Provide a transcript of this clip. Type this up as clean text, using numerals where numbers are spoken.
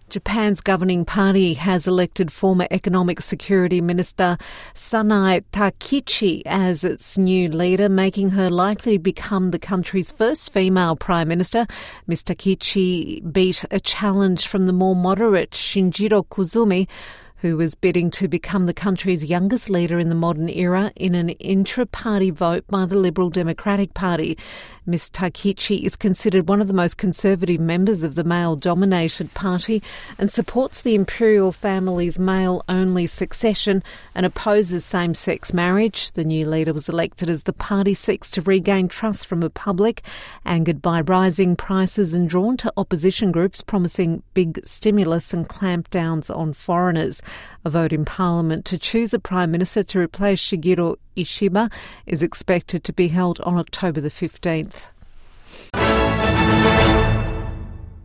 Japan's governing party has elected former Economic Security Minister Sanae Takichi as its new leader, making her likely to become the country's first female Prime Minister. Ms Takichi beat a challenge from the more moderate Shinjiro Koizumi, who was bidding to become the country's youngest leader in the modern era in an intra-party vote by the Liberal Democratic Party. Ms Takichi is considered one of the most conservative members of the male-dominated party and supports the imperial family's male-only succession and opposes same-sex marriage. The new leader was elected as the party seeks to regain trust from the public, angered by rising prices and drawn to opposition groups promising big stimulus and clampdowns on foreigners. A vote in Parliament to choose a Prime Minister to replace Shigeru Ishiba is expected to be held on October the 15th.